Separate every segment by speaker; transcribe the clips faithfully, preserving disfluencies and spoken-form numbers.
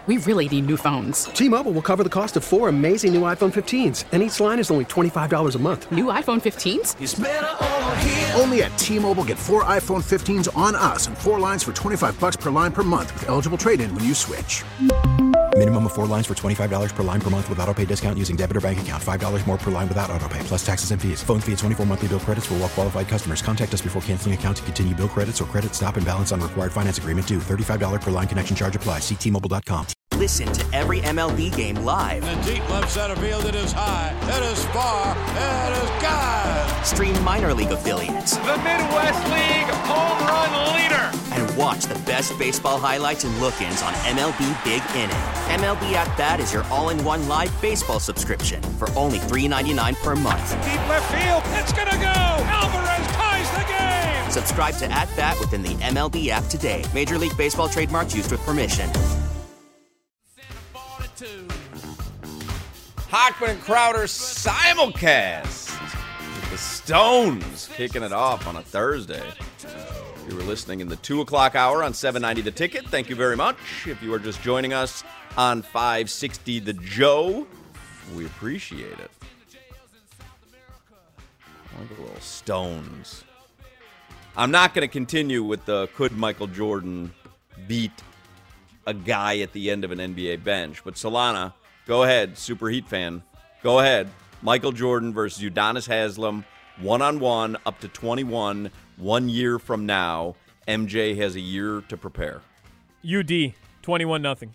Speaker 1: We really need new phones.
Speaker 2: T-Mobile will cover the cost of four amazing new iPhone fifteens, and each line is only twenty-five dollars a month.
Speaker 1: New iPhone fifteens?
Speaker 3: It's better over here.
Speaker 4: Only at T-Mobile, get four iPhone fifteens on us and four lines for twenty-five dollars per line per month with eligible trade-in when you switch.
Speaker 5: Minimum of four lines for twenty-five dollars per line per month with autopay discount using debit or bank account. five dollars more per line without autopay, plus taxes and fees. Phone fee at twenty-four monthly bill credits for well-qualified customers. Contact us before canceling account to continue bill credits or credit stop and balance on required finance agreement due. thirty-five dollars per line connection charge applies. See T Mobile dot com.
Speaker 6: Listen to every M L B game live.
Speaker 7: In the deep left center field, it is high, it is far, it is gone.
Speaker 6: Stream minor league affiliates.
Speaker 8: The Midwest League home run leader.
Speaker 6: And watch the best baseball highlights and look-ins on M L B Big Inning. M L B At Bat is your all-in-one live baseball subscription for only three dollars and ninety-nine cents per month.
Speaker 8: Deep left field, it's gonna go. Alvarez ties the game.
Speaker 6: Subscribe to At Bat within the M L B app today. Major League Baseball trademarks used with permission.
Speaker 9: Hochman and Crowder simulcast with the Stones kicking it off on a Thursday. You were listening in the two o'clock hour on seven ninety The Ticket. Thank you very much. If you are just joining us on five sixty The Joe, we appreciate it. Like the little Stones. I'm not going to continue with the could Michael Jordan beat a guy at the end of an N B A bench, but Solana, go ahead, Super Heat fan. Go ahead. Michael Jordan versus Udonis Haslem, one-on-one, up to twenty-one, one year from now. M J has a year to prepare.
Speaker 10: U D, twenty-one nothing.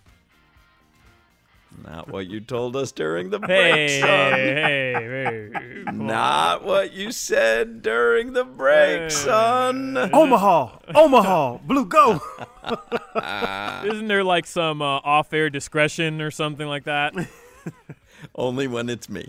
Speaker 9: Not what you told us during the break,
Speaker 10: hey,
Speaker 9: son.
Speaker 10: Hey, hey, hey.
Speaker 9: Not what you said during the break, hey. son.
Speaker 11: Omaha, Omaha, Blue, go.
Speaker 10: Isn't there like some uh, off-air discretion or something like that?
Speaker 9: Only when it's me.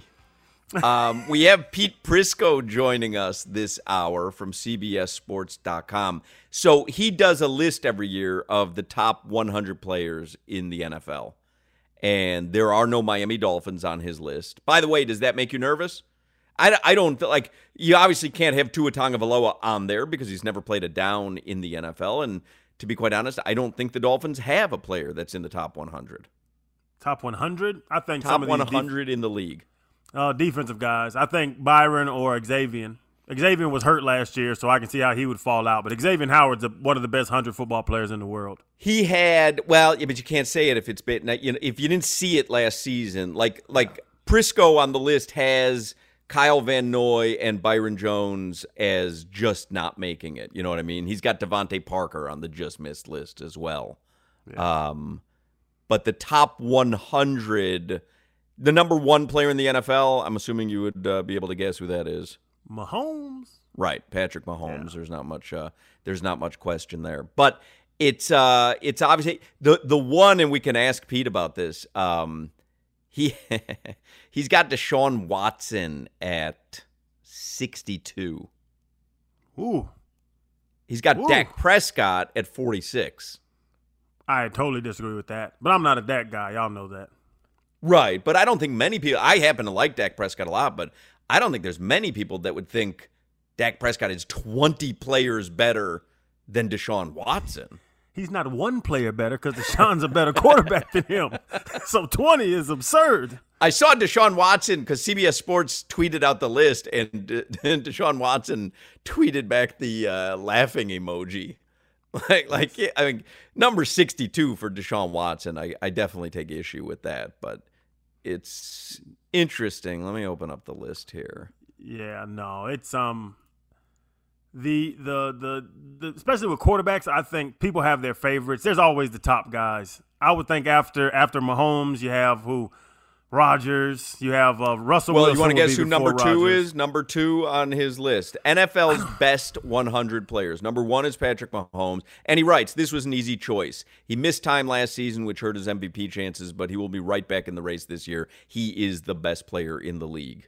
Speaker 9: Um, we have Pete Prisco joining us this hour from C B S Sports dot com. So he does a list every year of the top one hundred players in the N F L. And there are no Miami Dolphins on his list. By the way, does that make you nervous? I, I don't – like, you obviously can't have Tua Tagovailoa on there because he's never played a down in the N F L. And to be quite honest, I don't think the Dolphins have a player that's in the top one hundred.
Speaker 11: Top one hundred? I think
Speaker 9: top
Speaker 11: some of these
Speaker 9: one hundred def- in the league.
Speaker 11: Uh, defensive guys. I think Byron or Xavier. Xavier was hurt last year, so I can see how he would fall out. But Xavier Howard's a, one of the best one hundred football players in the world.
Speaker 9: He had – well, yeah, but you can't say it if it's been – you know, if you didn't see it last season. Like, like Prisco on the list has Kyle Van Noy and Byron Jones as just not making it. You know what I mean? He's got Devontae Parker on the just missed list as well. Yeah. Um, but the top one hundred – the number one player in the N F L, I'm assuming you would uh, be able to guess who that is.
Speaker 11: Mahomes.
Speaker 9: Right, Patrick Mahomes.
Speaker 11: Yeah.
Speaker 9: There's not much uh, there's not much question there. But it's uh it's obviously the the one, and we can ask Pete about this. Um he he's got Deshaun Watson at sixty-two.
Speaker 11: Ooh.
Speaker 9: He's got
Speaker 11: Ooh.
Speaker 9: Dak Prescott at forty-six.
Speaker 11: I totally disagree with that. But I'm not a Dak guy. Y'all know that.
Speaker 9: Right, but I don't think many people – I happen to like Dak Prescott a lot, but I don't think there's many people that would think Dak Prescott is twenty players better than Deshaun Watson.
Speaker 11: He's not one player better because Deshaun's a better quarterback than him. So twenty is absurd.
Speaker 9: I saw Deshaun Watson because C B S Sports tweeted out the list, and, and Deshaun Watson tweeted back the uh, laughing emoji. Like, like I mean, number sixty-two for Deshaun Watson, I, I definitely take issue with that, but it's interesting. Let me open up the list here.
Speaker 11: Yeah, no, it's um the the the, the especially with quarterbacks, I think people have their favorites. There's always the top guys. I would think after after Mahomes, you have who Rodgers, you have uh, Russell
Speaker 9: well,
Speaker 11: Wilson.
Speaker 9: Well, you want to guess who number two
Speaker 11: Rodgers.
Speaker 9: is? Number two on his list. N F L's best one hundred players. Number one is Patrick Mahomes. And he writes, this was an easy choice. He missed time last season, which hurt his M V P chances, but he will be right back in the race this year. He is the best player in the league.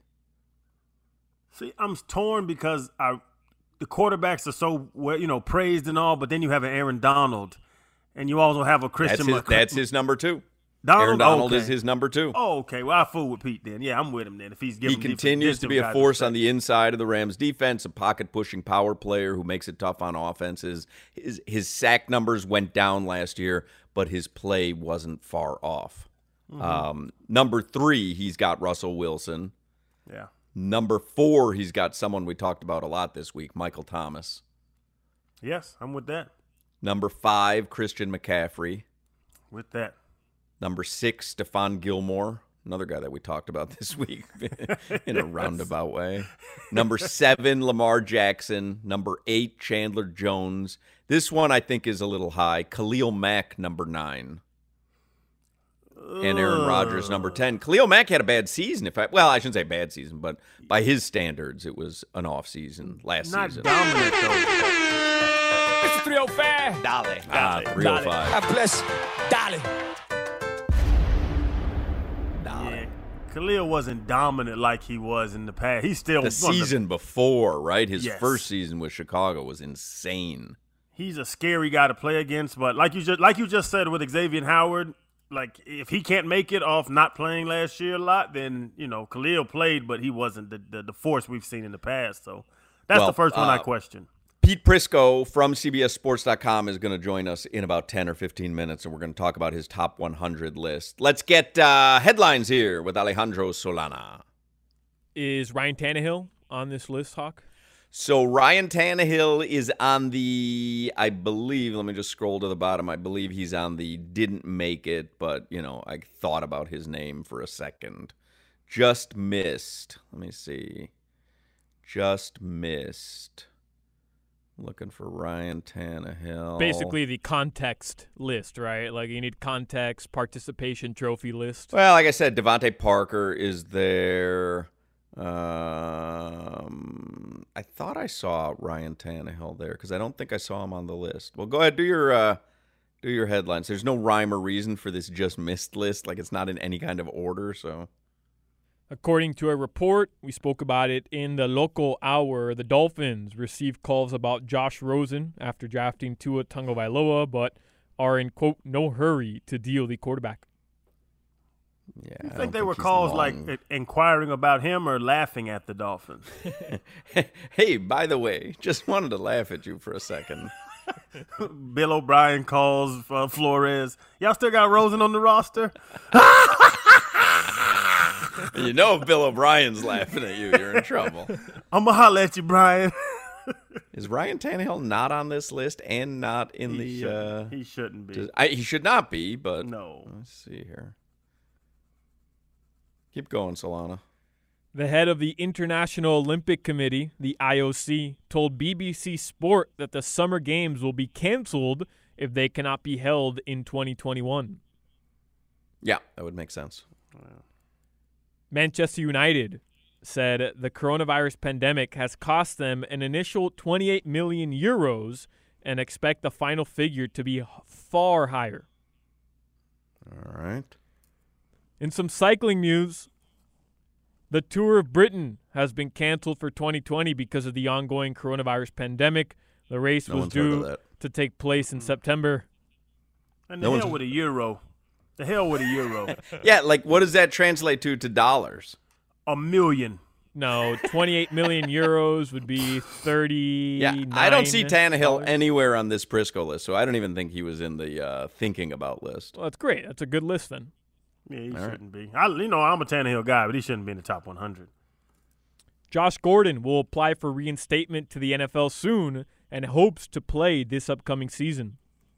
Speaker 11: See, I'm torn because I, the quarterbacks are so, you know, praised and all, but then you have an Aaron Donald, and you also have a Christian
Speaker 9: That's his, that's his number two.
Speaker 11: Donald,
Speaker 9: Aaron Donald
Speaker 11: okay.
Speaker 9: is his number two.
Speaker 11: Oh, okay. Well, I fool with Pete then. Yeah, I'm with him then. If he's giving
Speaker 9: he continues to be a force on the inside of the Rams defense, a pocket-pushing power player who makes it tough on offenses. His, his sack numbers went down last year, but his play wasn't far off.
Speaker 11: Mm-hmm.
Speaker 9: Um, number three, he's got Russell Wilson.
Speaker 11: Yeah.
Speaker 9: Number four, he's got someone we talked about a lot this week, Michael Thomas.
Speaker 11: Yes, I'm with that.
Speaker 9: Number five, Christian McCaffrey.
Speaker 11: With that.
Speaker 9: Number six, Stephon Gilmore, another guy that we talked about this week in a roundabout way. Number seven, Lamar Jackson. Number eight, Chandler Jones. This one I think is a little high. Khalil Mack, number nine. And Aaron Rodgers, number ten. Khalil Mack had a bad season. If I well, I shouldn't say bad season, but by his standards, it was an off season last
Speaker 11: Not
Speaker 9: season.
Speaker 11: Not dominant, though.
Speaker 10: It's three oh five.
Speaker 9: Dale. Ah, three oh five.
Speaker 10: God bless. Dale.
Speaker 11: Yeah. Khalil wasn't dominant like he was in the past. He's still
Speaker 9: the season
Speaker 11: the,
Speaker 9: before, right? His
Speaker 11: yes.
Speaker 9: first season with Chicago was insane.
Speaker 11: He's a scary guy to play against, but like you just like you just said with Xavier Howard. Like, if he can't make it off not playing last year a lot, then, you know, Khalil played, but he wasn't the, the, the force we've seen in the past. So that's
Speaker 9: well,
Speaker 11: the first one
Speaker 9: uh,
Speaker 11: I question.
Speaker 9: Pete Prisco from C B S Sports dot com is going to join us in about ten or fifteen minutes, and we're going to talk about his top one hundred list. Let's get uh, headlines here with Alejandro Solana.
Speaker 10: Is Ryan Tannehill on this list, Hawk?
Speaker 9: So Ryan Tannehill is on the, I believe, let me just scroll to the bottom. I believe he's on the didn't make it, but, you know, I thought about his name for a second. Just missed. Let me see. Just missed. Looking for Ryan Tannehill.
Speaker 10: Basically the context list, right? Like you need context, participation trophy list.
Speaker 9: Well, like I said, Devontae Parker is there. Um, I thought I saw Ryan Tannehill there because I don't think I saw him on the list. Well, go ahead, do your uh, do your headlines. There's no rhyme or reason for this just missed list. Like it's not in any kind of order. So,
Speaker 10: according to a report, we spoke about it in the local hour. The Dolphins received calls about Josh Rosen after drafting Tua Tagovailoa, but are in quote no hurry to deal the quarterback.
Speaker 9: Yeah,
Speaker 11: you
Speaker 9: I
Speaker 11: think they
Speaker 9: think
Speaker 11: were
Speaker 9: he's
Speaker 11: calls
Speaker 9: long.
Speaker 11: like inquiring about him or laughing at the Dolphins?
Speaker 9: Hey, by the way, just wanted to laugh at you for a second.
Speaker 11: Bill O'Brien calls uh, Flores. Y'all still got Rosen on the roster?
Speaker 9: You know if Bill O'Brien's laughing at you, you're in trouble.
Speaker 11: I'm going to holler at you, Brian.
Speaker 9: Is Ryan Tannehill not on this list and not in
Speaker 11: he
Speaker 9: the
Speaker 11: shouldn't,
Speaker 9: uh,
Speaker 11: he shouldn't be.
Speaker 9: Does, I, he should not be, but
Speaker 11: no.
Speaker 9: Let's see here. Keep going, Solana.
Speaker 10: The head of the International Olympic Committee, the I O C, told B B C Sport that the Summer Games will be canceled if they cannot be held in twenty twenty-one.
Speaker 9: Yeah, that would make sense.
Speaker 10: Manchester United said the coronavirus pandemic has cost them an initial twenty-eight million euros and expect the final figure to be far higher.
Speaker 9: All right.
Speaker 10: In some cycling news, the Tour of Britain has been canceled for twenty twenty because of the ongoing coronavirus pandemic. The race
Speaker 9: No
Speaker 10: was
Speaker 9: one's heard of
Speaker 10: due
Speaker 9: that.
Speaker 10: to take place in September.
Speaker 11: And the
Speaker 9: No
Speaker 11: hell
Speaker 9: one's-
Speaker 11: with a euro. The hell with a euro.
Speaker 9: Yeah, like what does that translate to to dollars?
Speaker 11: A million.
Speaker 10: No, twenty-eight million euros would be thirty.
Speaker 9: Yeah, I don't see Tannehill anywhere on this Prisco list, so I don't even think he was in the uh, thinking about list.
Speaker 10: Well, that's great. That's a good list then.
Speaker 11: Yeah, he
Speaker 9: All
Speaker 11: shouldn't be. I, you know, I'm a Tannehill guy, but he shouldn't be in the top one hundred.
Speaker 10: Josh Gordon will apply for reinstatement to the N F L soon and hopes to play this upcoming season.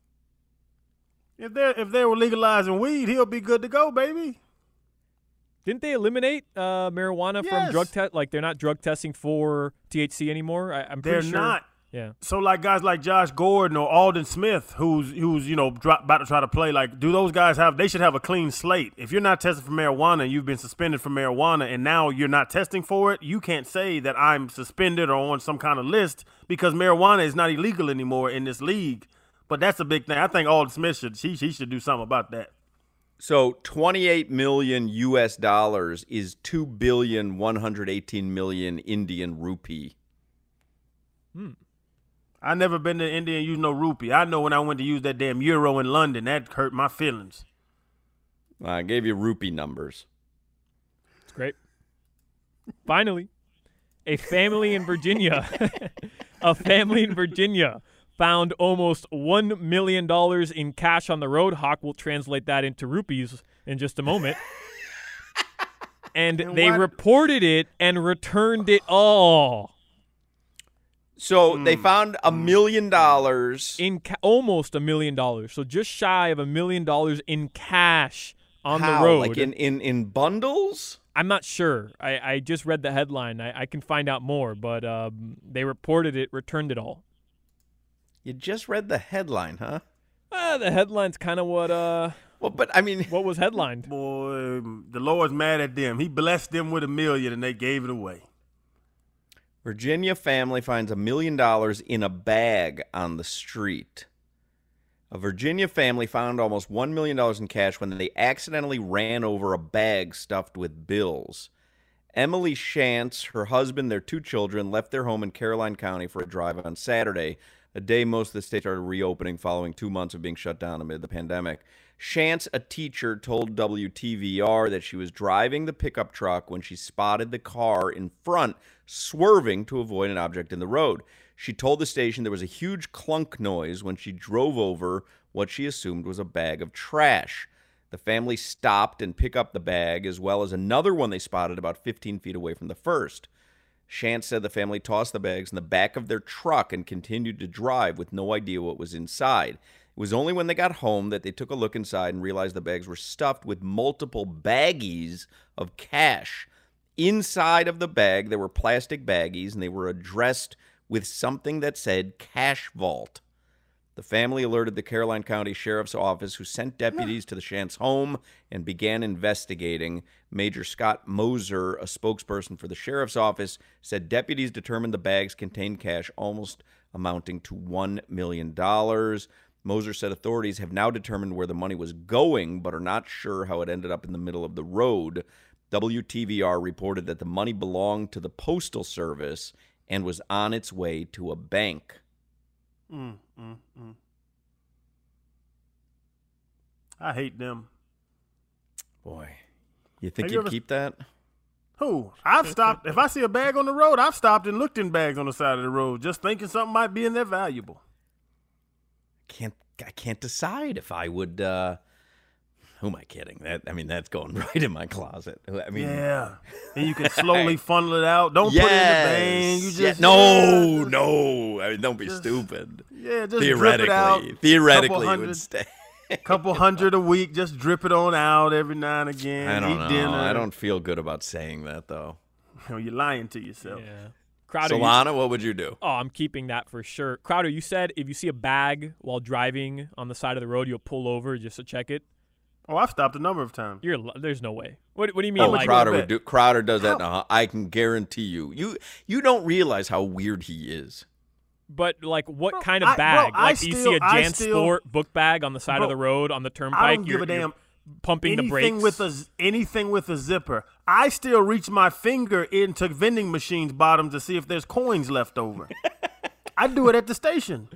Speaker 11: If they if they were legalizing weed, he'll be good to go, baby.
Speaker 10: Didn't they eliminate uh, marijuana
Speaker 11: Yes.
Speaker 10: from drug test? Like they're not drug testing for T H C anymore. I, I'm
Speaker 11: They're
Speaker 10: pretty sure.
Speaker 11: not.
Speaker 10: Yeah.
Speaker 11: So like guys like Josh Gordon or Alden Smith, who's who's you know drop, about to try to play, like do those guys have? They should have a clean slate. If you're not testing for marijuana, and you've been suspended for marijuana, and now you're not testing for it, you can't say that I'm suspended or on some kind of list because marijuana is not illegal anymore in this league. But that's a big thing. I think Alden Smith should he, he should do something about that.
Speaker 9: So twenty-eight million U S dollars is two billion one hundred eighteen million Indian rupee.
Speaker 10: Hmm.
Speaker 11: I never been to India and used no rupee. I know when I went to use that damn euro in London, that hurt my feelings.
Speaker 9: I gave you rupee numbers.
Speaker 10: It's great. Finally, a family in Virginia, a family in Virginia found almost one million dollars in cash on the road. Hawk will translate that into rupees in just a moment. And, and they what? reported it and returned it all.
Speaker 9: So mm. they found a million dollars.
Speaker 10: in ca- Almost a million dollars. So just shy of a million dollars in cash on
Speaker 9: How?
Speaker 10: the road.
Speaker 9: Like in, in, in bundles?
Speaker 10: I'm not sure. I, I just read the headline. I, I can find out more, but um, they reported it, returned it all.
Speaker 9: You just read the headline, huh?
Speaker 10: Uh, the headline's kind of what uh
Speaker 9: well, but I mean,
Speaker 10: what was headlined?
Speaker 11: Boy, the Lord's mad at them. He blessed them with a million, and they gave it away.
Speaker 9: Virginia family finds a million dollars in a bag on the street. A Virginia family found almost one million dollars in cash when they accidentally ran over a bag stuffed with bills. Emily Shantz, her husband, their two children, left their home in Caroline County for a drive on Saturday, a day most of the state started reopening following two months of being shut down amid the pandemic. Shantz, a teacher, told W T V R that she was driving the pickup truck when she spotted the car in front swerving to avoid an object in the road. She told the station there was a huge clunk noise when she drove over what she assumed was a bag of trash. The family stopped and picked up the bag, as well as another one they spotted about fifteen feet away from the first. Shantz said the family tossed the bags in the back of their truck and continued to drive with no idea what was inside. It was only when they got home that they took a look inside and realized the bags were stuffed with multiple baggies of cash. Inside of the bag, there were plastic baggies, and they were addressed with something that said Cash Vault. The family alerted the Caroline County Sheriff's Office, who sent deputies to the Shantz home and began investigating. Major Scott Moser, a spokesperson for the Sheriff's Office, said deputies determined the bags contained cash almost amounting to one million dollars. Moser said authorities have now determined where the money was going, but are not sure how it ended up in the middle of the road. W T V R reported that the money belonged to the Postal Service and was on its way to a bank.
Speaker 11: Mm, mm, mm. I hate them.
Speaker 9: Boy, you think
Speaker 11: Have
Speaker 9: you'd
Speaker 11: you ever...
Speaker 9: keep that?
Speaker 11: Who? I've stopped. If I see a bag on the road, I've stopped and looked in bags on the side of the road, just thinking something might be in there valuable.
Speaker 9: Can't I can't decide if I would. Uh, who am I kidding? That I mean, that's going right in my closet. I mean,
Speaker 11: yeah, and you can slowly funnel it out. Don't
Speaker 9: yes.
Speaker 11: put it in the bank. You just
Speaker 9: yeah. no,
Speaker 11: yeah,
Speaker 9: no. I mean, don't be
Speaker 11: just,
Speaker 9: stupid.
Speaker 11: Yeah, just
Speaker 9: theoretically,
Speaker 11: drip it out.
Speaker 9: theoretically, it would stay.
Speaker 11: Couple hundred a week, just drip it on out every now and again.
Speaker 9: I don't
Speaker 11: eat
Speaker 9: know.
Speaker 11: Dinner.
Speaker 9: I don't feel good about saying that though.
Speaker 11: You're lying to yourself.
Speaker 10: Yeah. Crowder,
Speaker 9: Solana,
Speaker 10: you,
Speaker 9: what would you do?
Speaker 10: Oh, I'm keeping that for sure. Crowder, you said if you see a bag while driving on the side of the road, you'll pull over just to check it.
Speaker 11: Oh, I've stopped a number of times.
Speaker 10: You're there's no way. What What do you mean?
Speaker 9: Oh,
Speaker 10: like,
Speaker 9: Crowder would do. Crowder does that now. I can guarantee you. You you don't realize how weird he is.
Speaker 10: But like, what
Speaker 11: bro,
Speaker 10: kind of
Speaker 11: I,
Speaker 10: bag?
Speaker 11: bro,
Speaker 10: like,
Speaker 11: still,
Speaker 10: you see a
Speaker 11: I
Speaker 10: Jan
Speaker 11: still,
Speaker 10: Sport book bag on the side
Speaker 11: bro,
Speaker 10: of the road on the turnpike.
Speaker 11: I don't give
Speaker 10: you're,
Speaker 11: a damn.
Speaker 10: Pumping
Speaker 11: anything
Speaker 10: the brakes
Speaker 11: with a anything with a zipper. I still reach my finger into vending machines' bottoms to see if there's coins left over. I do it at the station.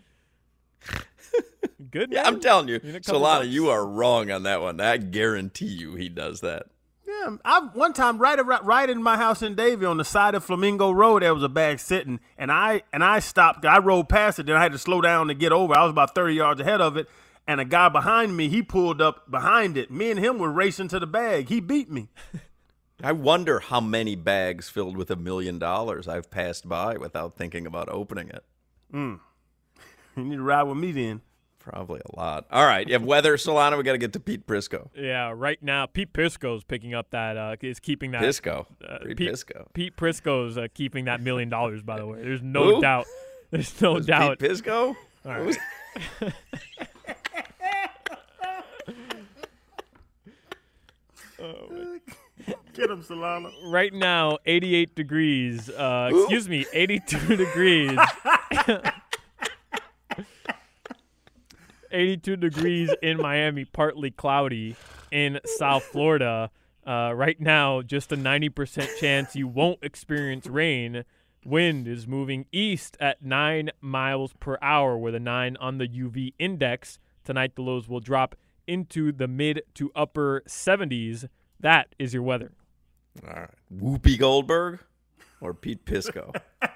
Speaker 10: Good.
Speaker 9: Yeah,
Speaker 10: man.
Speaker 9: I'm telling you, Solana,
Speaker 10: bucks.
Speaker 9: you are wrong on that one. I guarantee you, he does that.
Speaker 11: Yeah, I one time right around, right in my house in Davie on the side of Flamingo Road, there was a bag sitting, and I and I stopped. I rode past it, then I had to slow down to get over. I was about thirty yards ahead of it. And a guy behind me, he pulled up behind it. Me and him were racing to the bag. He beat me.
Speaker 9: I wonder how many bags filled with a million dollars I've passed by without thinking about opening it.
Speaker 11: Mm. You need to ride with me then.
Speaker 9: Probably a lot. All right. You have weather, Solana. We got to get to Pete Prisco.
Speaker 10: Yeah, right now, Pete Prisco's picking up that, uh, is keeping that.
Speaker 9: Prisco.
Speaker 10: Uh,
Speaker 9: Pete,
Speaker 10: Pete
Speaker 9: Prisco.
Speaker 10: Pete Prisco's uh, keeping that million dollars, by the way. There's no
Speaker 9: Who?
Speaker 10: doubt. There's no
Speaker 9: Was
Speaker 10: doubt.
Speaker 9: Pete Prisco?
Speaker 10: All right.
Speaker 11: Oh, get him, Solana.
Speaker 10: Right now, eighty-eight degrees. Uh, excuse me, eighty-two degrees. eighty-two degrees in Miami, partly cloudy in South Florida. Uh, right now, just a ninety percent chance you won't experience rain. Wind is moving east at nine miles per hour with a nine on the U V index. Tonight, the lows will drop into the mid to upper seventies. That is your weather.
Speaker 9: All right. Whoopi Goldberg or Pete Prisco?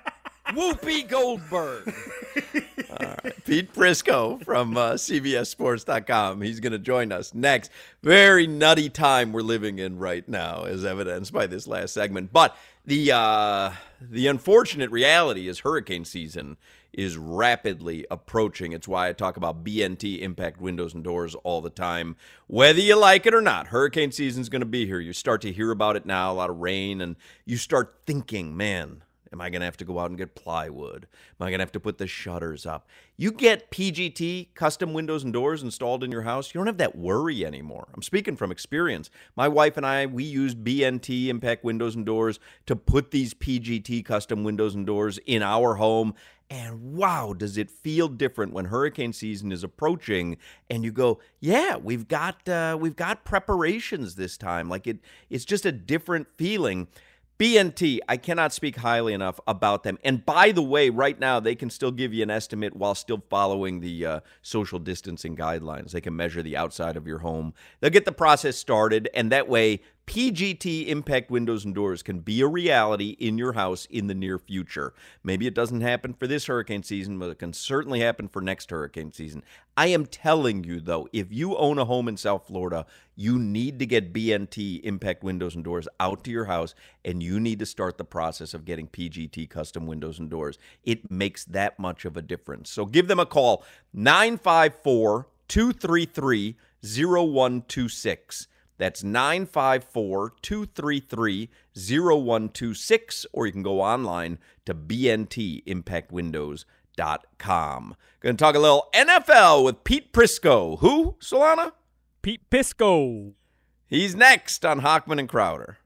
Speaker 9: Whoopi Goldberg. All right. Pete Prisco from uh, C B S Sports dot com. He's going to join us next. Very nutty time we're living in right now, as evidenced by this last segment. But the uh, the unfortunate reality is hurricane season is rapidly approaching. It's why I talk about B N T, Impact Windows and Doors, all the time. Whether you like it or not, hurricane season is going to be here. You start to hear about it now, a lot of rain, and you start thinking, man, am I going to have to go out and get plywood? Am I going to have to put the shutters up? You get P G T, custom windows and doors installed in your house, you don't have that worry anymore. I'm speaking from experience. My wife and I, we used B N T, Impact Windows and Doors, to put these P G T custom windows and doors in our home. And wow, does it feel different when hurricane season is approaching and you go, yeah, we've got uh, we've got preparations this time. Like it, it's just a different feeling. B N T, I cannot speak highly enough about them. And by the way, right now, they can still give you an estimate while still following the uh, social distancing guidelines. They can measure the outside of your home. They'll get the process started, and that way, P G T Impact Windows and Doors can be a reality in your house in the near future. Maybe it doesn't happen for this hurricane season, but it can certainly happen for next hurricane season. I am telling you, though, if you own a home in South Florida, you need to get B N T Impact Windows and Doors out to your house, and you need to start the process of getting P G T custom windows and doors. It makes that much of a difference. So give them a call, nine five four, two three three, zero one two six. That's nine five four, two three three, zero one two six, or you can go online to B N T impact windows dot com. Going to talk a little N F L with Pete Prisco. Who, Solana?
Speaker 10: Pete Prisco.
Speaker 9: He's next on Hochman and Crowder.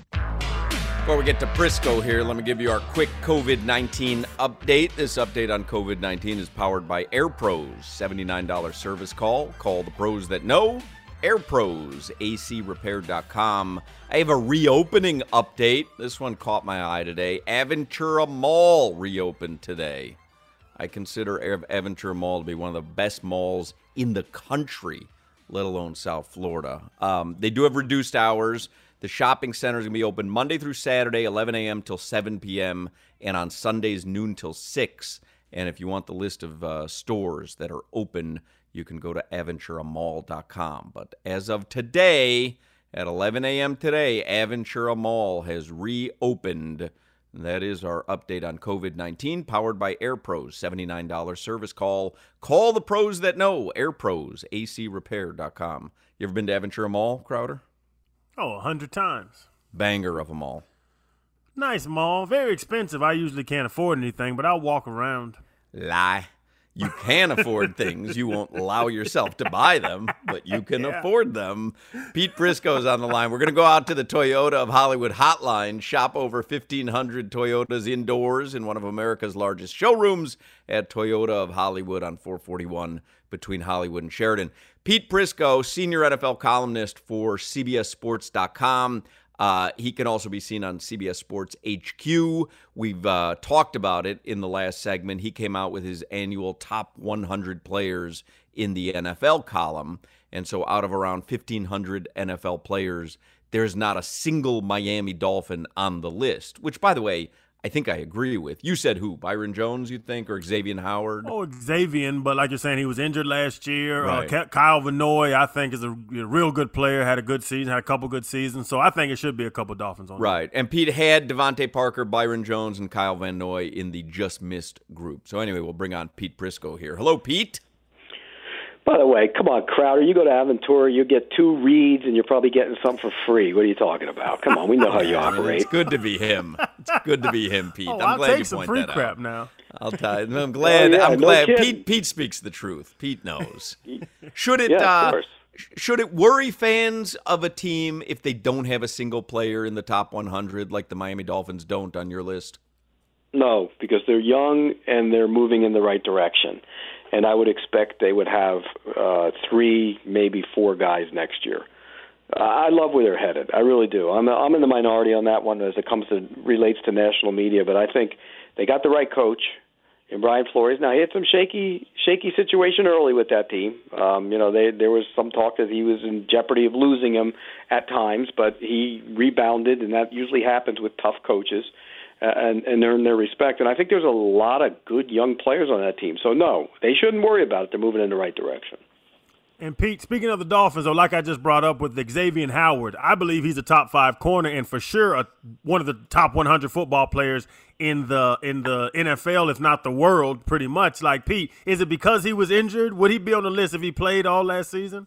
Speaker 9: Before we get to Prisco here, let me give you our quick covid nineteen update. This update on covid nineteen is powered by AirPros. seventy-nine dollars service call. Call the pros that know. AirPros, A C repair dot com. I have a reopening update. This one caught my eye today. Aventura Mall reopened today. I consider Aventura Mall to be one of the best malls in the country, let alone South Florida. Um, they do have reduced hours. The shopping center is going to be open Monday through Saturday, eleven a.m. till seven p.m., and on Sundays, noon till six. And if you want the list of uh, stores that are open, you can go to aventura mall dot com. But as of today, at eleven a.m. today, Aventura Mall has reopened. That is our update on covid nineteen, powered by AirPros. seventy-nine dollars service call. Call the pros that know. AirPros, A C repair dot com. You ever been to Aventura Mall, Crowder?
Speaker 11: Oh, a hundred times.
Speaker 9: Banger of a mall.
Speaker 11: Nice mall. Very expensive. I usually can't afford anything, but I'll walk around.
Speaker 9: Lie. You can afford things. You won't allow yourself to buy them, but you can yeah. afford them. Pete Prisco is on the line. We're going to go out to the Toyota of Hollywood hotline, shop over fifteen hundred Toyotas indoors in one of America's largest showrooms at Toyota of Hollywood on four forty-one between Hollywood and Sheridan. Pete Prisco, senior N F L columnist for C B S Sports dot com. Uh, he can also be seen on C B S Sports H Q. We've uh, talked about it in the last segment. He came out with his annual top one hundred players in the N F L column. And so out of around fifteen hundred N F L players, there's not a single Miami Dolphin on the list, which, by the way, I think I agree with. You said who? Byron Jones, you think, or Xavier Howard?
Speaker 11: Oh, Xavier, but like you're saying, he was injured last year.
Speaker 9: Right.
Speaker 11: Uh, Kyle Vanoy, I think, is a, a real good player, had a good season, had a couple good seasons. So I think it should be a couple Dolphins on
Speaker 9: Right. There. And Pete had Devontae Parker, Byron Jones, and Kyle Van Noy in the just missed group. So anyway, we'll bring on Pete Prisco here. Hello, Pete.
Speaker 3: By the way, come on, Crowder, you go to Aventura, you get two reads, and you're probably getting something for free. What are you talking about? Come on, we know how you operate.
Speaker 9: It's good to be him. It's good to be him, Pete.
Speaker 11: Oh,
Speaker 9: I'm
Speaker 11: I'll
Speaker 9: glad
Speaker 11: take
Speaker 9: you
Speaker 11: some
Speaker 9: point
Speaker 11: free
Speaker 9: that
Speaker 11: crap
Speaker 9: out.
Speaker 11: now.
Speaker 9: I'll tell you. I'm glad.
Speaker 3: Oh, yeah,
Speaker 9: I'm
Speaker 3: no
Speaker 9: glad.
Speaker 3: kidding.
Speaker 9: Pete. Pete speaks the truth. Pete knows. Should it?
Speaker 3: Yeah, of
Speaker 9: uh,
Speaker 3: course.
Speaker 9: Should it worry fans of a team if they don't have a single player in the top one hundred like the Miami Dolphins don't on your list?
Speaker 3: No, because they're young and they're moving in the right direction. And I would expect they would have uh, three, maybe four guys next year. Uh, I love where they're headed. I really do. I'm I'm in the minority on that one as it comes to relates to national media, but I think they got the right coach in Brian Flores. Now he had some shaky shaky situation early with that team. Um, you know, they, there was some talk that he was in jeopardy of losing him at times, but he rebounded, and that usually happens with tough coaches. and, and earn their respect. And I think there's a lot of good young players on that team. So, no, they shouldn't worry about it. They're moving in the right direction.
Speaker 11: And, Pete, speaking of the Dolphins, though, like I just brought up with Xavier Howard, I believe he's a top five corner and for sure a, one of the top one hundred football players in the in the N F L, if not the world, pretty much. Like, Pete, is it because he was injured? Would he be on the list if he played all last season?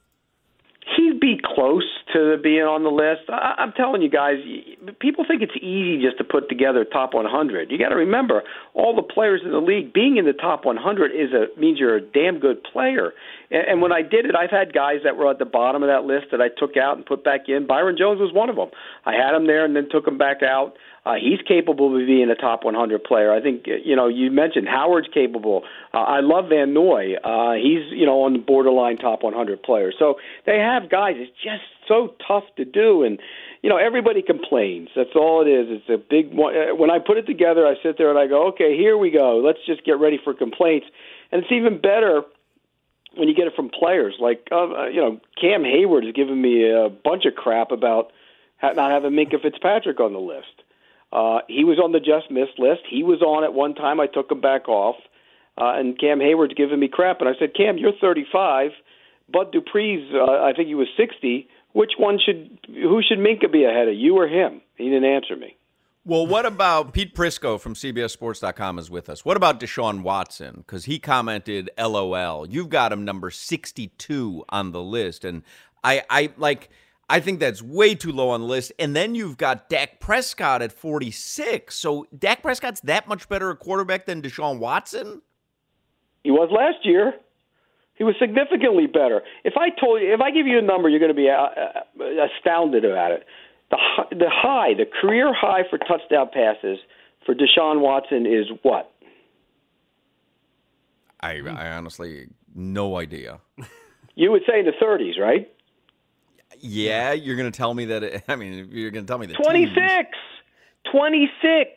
Speaker 3: He'd be close to being on the list. I, I'm telling you guys, people think it's easy just to put together a top one hundred. You got to remember, all the players in the league, being in the top one hundred is a means you're a damn good player. And, and when I did it, I've had guys that were at the bottom of that list that I took out and put back in. Byron Jones was one of them. I had him there and then took him back out. Uh, he's capable of being a top one hundred player. I think, you know, you mentioned Howard's capable. Uh, I love Van Noy. Uh, he's, you know, on the borderline top one hundred player. So they have guys. It's just so tough to do. And, you know, everybody complains. That's all it is. It's a big one. When I put it together, I sit there and I go, okay, here we go. Let's just get ready for complaints. And it's even better when you get it from players. Like, uh, you know, Cam Hayward has given me a bunch of crap about not having Minkah Fitzpatrick on the list. Uh, he was on the just missed list. He was on at one time. I took him back off. Uh, and Cam Hayward's giving me crap. And I said, Cam, you're thirty-five. Bud Dupree's, uh, I think he was sixty. Which one should, who should Minkah be ahead of, you or him? He didn't answer me.
Speaker 9: Well, what about Pete Prisco from C B S Sports dot com is with us. What about Deshaun Watson? Because he commented, L O L. You've got him number sixty-two on the list. And I, I like... I think that's way too low on the list. And then you've got Dak Prescott at forty-six. So Dak Prescott's that much better a quarterback than Deshaun Watson?
Speaker 3: He was last year. He was significantly better. If I told you, if I give you a number, you're going to be uh, astounded about it. The the high, the career high for touchdown passes for Deshaun Watson is what?
Speaker 9: I, I honestly, no idea.
Speaker 3: You would say in the thirties, right?
Speaker 9: Yeah, you're going to tell me that, it, I mean, you're going to tell me that.
Speaker 3: twenty-six. twenty-six.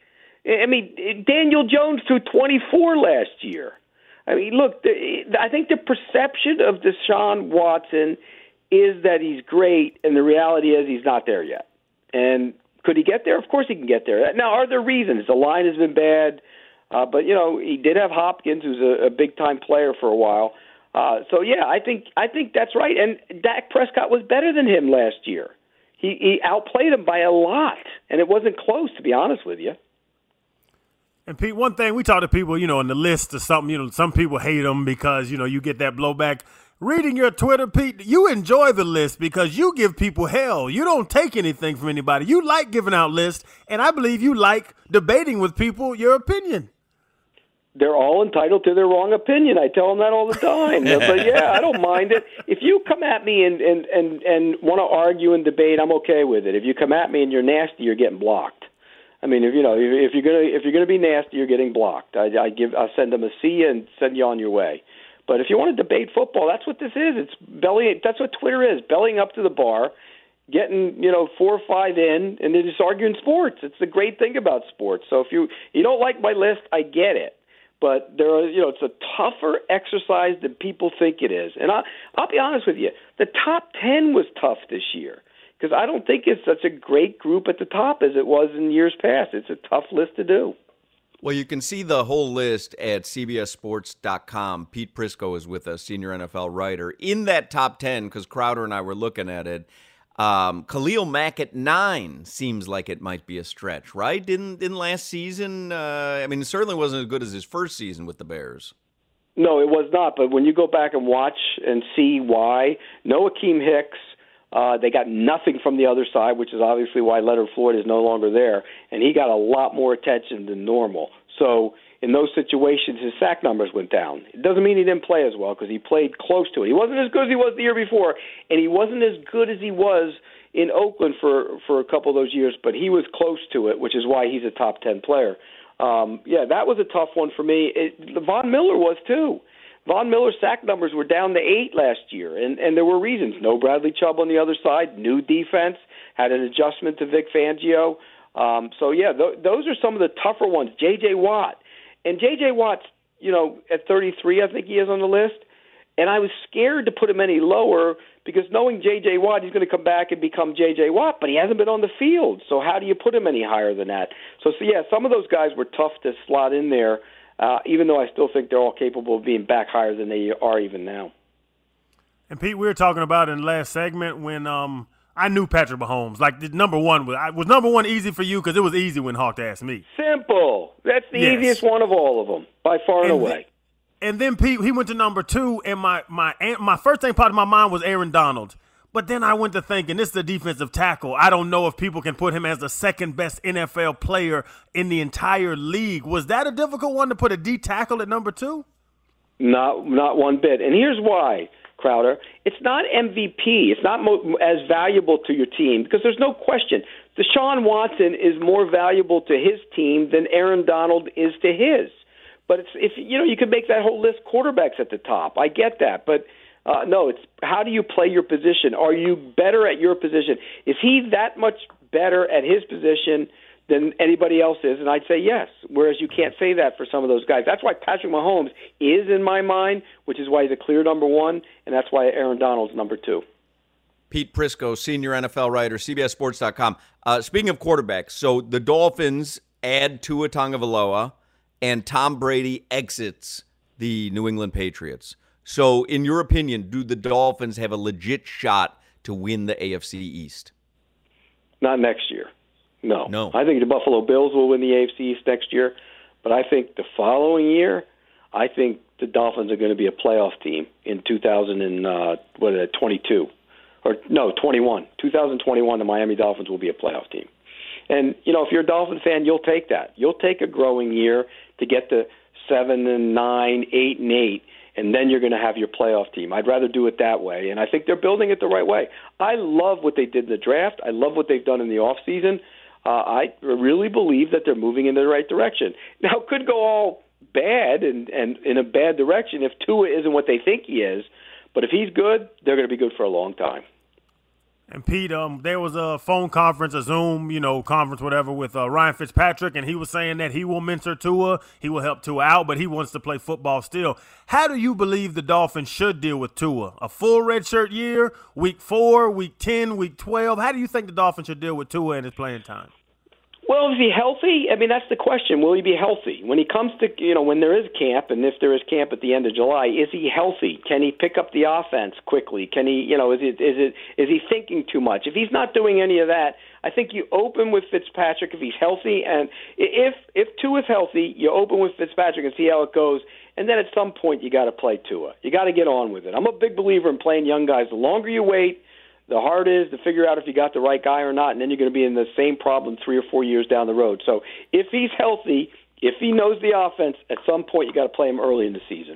Speaker 3: I mean, Daniel Jones threw twenty-four last year. I mean, look, the, I think the perception of Deshaun Watson is that he's great, and the reality is he's not there yet. And could he get there? Of course he can get there. Now, are there reasons? The line has been bad, uh, but, you know, he did have Hopkins, who's a, a big-time player for a while. Uh, so, yeah, I think I think that's right. And Dak Prescott was better than him last year. He, he outplayed him by a lot, and it wasn't close, to be honest with you.
Speaker 11: And, Pete, one thing, we talk to people, you know, on the list or something, you know, some people hate them because, you know, you get that blowback. Reading your Twitter, Pete, you enjoy the list because you give people hell. You don't take anything from anybody. You like giving out lists, and I believe you like debating with people your opinion.
Speaker 3: They're all entitled to their wrong opinion. I tell them that all the time. But, yeah, I don't mind it. If you come at me and, and, and, and want to argue and debate, I'm okay with it. If you come at me and you're nasty, you're getting blocked. I mean, if you know, if you're gonna if you're gonna be nasty, you're getting blocked. I, I give, I send them a see you and send you on your way. But if you want to debate football, that's what this is. It's belly. That's what Twitter is. Bellying up to the bar, getting you know four or five in, and then just arguing sports. It's the great thing about sports. So if you you don't like my list, I get it. But there are, you know, it's a tougher exercise than people think it is. And I, I'll be honest with you, the top ten was tough this year because I don't think it's such a great group at the top as it was in years past. It's a tough list to do.
Speaker 9: Well, you can see the whole list at C B S Sports dot com. Pete Prisco is with us, senior N F L writer. In that top ten, because Crowder and I were looking at it, Um, Khalil Mack at nine seems like it might be a stretch, right? Didn't didn't last season? Uh, I mean, it certainly wasn't as good as his first season with the Bears.
Speaker 3: No, it was not. But when you go back and watch and see why, no Akeem Hicks, uh, they got nothing from the other side, which is obviously why Leonard Floyd is no longer there, and he got a lot more attention than normal. So in those situations, his sack numbers went down. It doesn't mean he didn't play as well because he played close to it. He wasn't as good as he was the year before, and he wasn't as good as he was in Oakland for, for a couple of those years, but he was close to it, which is why he's a top ten player. Um, yeah, that was a tough one for me. It, Von Miller was too. Von Miller's sack numbers were down to eight last year, and, and there were reasons. No Bradley Chubb on the other side, new defense, had an adjustment to Vic Fangio. Um, so, yeah, th- those are some of the tougher ones. J J. Watt. And J J. Watt's, you know, at thirty-three, I think he is on the list. And I was scared to put him any lower because knowing J J. Watt, he's going to come back and become J J. Watt, but he hasn't been on the field. So how do you put him any higher than that? So, so yeah, some of those guys were tough to slot in there, uh, even though I still think they're all capable of being back higher than they are even now.
Speaker 11: And, Pete, we were talking about in the last segment when um, I knew Patrick Mahomes. Like, the number one was, was number one easy for you because it was easy when Hawk asked me.
Speaker 3: Simple. That's the
Speaker 11: yes.
Speaker 3: easiest one of all of them, by far and, and away.
Speaker 11: The, And then Pete, he went to number two, and my my my first thing popped in my mind was Aaron Donald. But then I went to thinking, this is a defensive tackle. I don't know if people can put him as the second best N F L player in the entire league. Was that a difficult one to put a D tackle at number two?
Speaker 3: Not not one bit. And here's why, Crowder. It's not M V P. It's not mo- as valuable to your team because there's no question. Deshaun Watson is more valuable to his team than Aaron Donald is to his. But it's, if you know, you could make that whole list quarterbacks at the top. I get that, but uh, no, it's how do you play your position? Are you better at your position? Is he that much better at his position than anybody else is? And I'd say yes. Whereas you can't say that for some of those guys. That's why Patrick Mahomes is in my mind, which is why he's a clear number one, and that's why Aaron Donald's number two.
Speaker 9: Pete Prisco, senior N F L writer, C B S Sports dot com. Uh, speaking of quarterbacks, so the Dolphins add Tua Tagovailoa, and Tom Brady exits the New England Patriots. So, in your opinion, do the Dolphins have a legit shot to win the A F C East?
Speaker 3: Not next year. No.
Speaker 9: No.
Speaker 3: I think the Buffalo Bills will win the A F C East next year. But I think the following year, I think the Dolphins are going to be a playoff team in two thousand and, uh, what is it, twenty-two. Or, no, twenty-one. twenty twenty-one, the Miami Dolphins will be a playoff team. And, you know, if you're a Dolphin fan, you'll take that. You'll take a growing year to get to seven and nine, eight and eight, and then you're going to have your playoff team. I'd rather do it that way, and I think they're building it the right way. I love what they did in the draft. I love what they've done in the offseason. Uh, I really believe that they're moving in the right direction. Now, it could go all bad and, and in a bad direction if Tua isn't what they think he is, but if he's good, they're going to be good for a long time.
Speaker 11: And Pete, um, there was a phone conference, a Zoom, you know, conference, whatever, with uh, Ryan Fitzpatrick, and he was saying that he will mentor Tua, he will help Tua out, but he wants to play football still. How do you believe the Dolphins should deal with Tua? A full redshirt year, week four, week ten, week twelve? How do you think the Dolphins should deal with Tua and his playing time?
Speaker 3: Well, is he healthy? I mean, that's the question. Will he be healthy? When he comes to, you know, when there is camp, and if there is camp at the end of July, is he healthy? Can he pick up the offense quickly? Can he, you know, is it, is it, is he thinking too much? If he's not doing any of that, I think you open with Fitzpatrick if he's healthy, and if if Tua is healthy, you open with Fitzpatrick and see how it goes, and then at some point you got to play Tua. You got to get on with it. I'm a big believer in playing young guys. The longer you wait, the harder it is to figure out if you got the right guy or not, and then you're going to be in the same problem three or four years down the road. So if he's healthy, if he knows the offense, at some point you got to play him early in the season.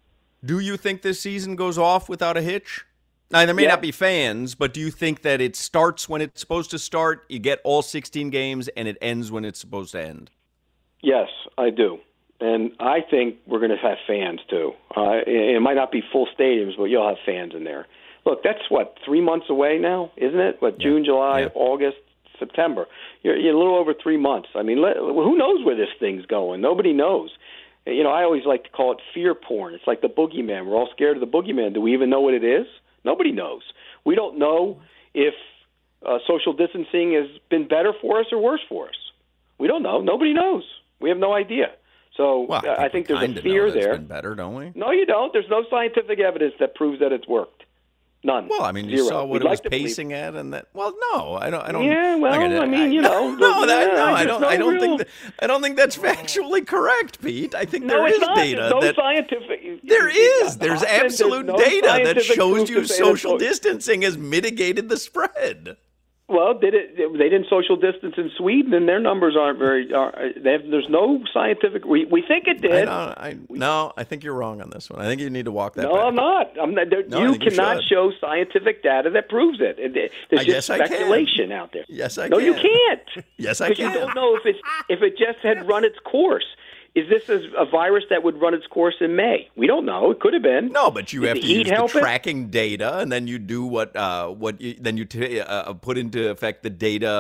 Speaker 9: Do you think this season goes off without a hitch? Now, there may
Speaker 3: yeah.
Speaker 9: not be fans, but do you think that it starts when it's supposed to start, you get all sixteen games, and it ends when it's supposed to end?
Speaker 3: Yes, I do. And I think we're going to have fans, too. Uh, it might not be full stadiums, but you'll have fans in there. Look, that's, what, three months away now, isn't it? What, yeah. June, July, yeah. August, September. You're, you're a little over three months. I mean, let, who knows where this thing's going? Nobody knows. You know, I always like to call it fear porn. It's like the boogeyman. We're all scared of the boogeyman. Do we even know what it is? Nobody knows. We don't know if uh, social distancing has been better for us or worse for us. We don't know. Nobody knows. We have no idea. So
Speaker 9: well,
Speaker 3: uh,
Speaker 9: I
Speaker 3: think,
Speaker 9: think
Speaker 3: there's a fear there.
Speaker 9: It's been better, don't we?
Speaker 3: No, you don't. There's no scientific evidence that proves that it's worked. None.
Speaker 9: Well, I mean, you
Speaker 3: Zero.
Speaker 9: saw what
Speaker 3: We'd
Speaker 9: it was
Speaker 3: like
Speaker 9: pacing at, and that. Well, no, I don't. I don't.
Speaker 3: Yeah, well,
Speaker 9: I,
Speaker 3: I mean, you know,
Speaker 9: no, that,
Speaker 3: yeah,
Speaker 9: no, I don't.
Speaker 3: no
Speaker 9: I don't
Speaker 3: real...
Speaker 9: think. That, I don't think that's factually correct, Pete. I think
Speaker 3: no,
Speaker 9: there
Speaker 3: it's
Speaker 9: is
Speaker 3: not.
Speaker 9: data.
Speaker 3: There's no
Speaker 9: that,
Speaker 3: scientific.
Speaker 9: There is. There's absolute
Speaker 3: there's no
Speaker 9: data that shows you social
Speaker 3: that
Speaker 9: distancing has mitigated the spread.
Speaker 3: Well, did it? They didn't social distance in Sweden, and their numbers aren't very. Are, they have, there's no scientific. We we think it did.
Speaker 9: I, I, no, I think you're wrong on this one. I think you need to walk that.
Speaker 3: No,
Speaker 9: back.
Speaker 3: I'm not. I'm not. There,
Speaker 9: no,
Speaker 3: you cannot
Speaker 9: you
Speaker 3: show scientific data that proves it. There's
Speaker 9: I
Speaker 3: just
Speaker 9: guess I
Speaker 3: speculation
Speaker 9: can.
Speaker 3: out there.
Speaker 9: Yes, I
Speaker 3: no,
Speaker 9: can.
Speaker 3: you can't.
Speaker 9: Yes, I
Speaker 3: can.
Speaker 9: can.
Speaker 3: You don't know if it's if it just had run its course. Is this a virus that would run its course in May? We don't know. It could have been.
Speaker 9: No, but you
Speaker 3: Did
Speaker 9: have
Speaker 3: the
Speaker 9: to
Speaker 3: heat
Speaker 9: use the
Speaker 3: help it?
Speaker 9: tracking data, and then you do what uh, what you, then you t- uh, put into effect the data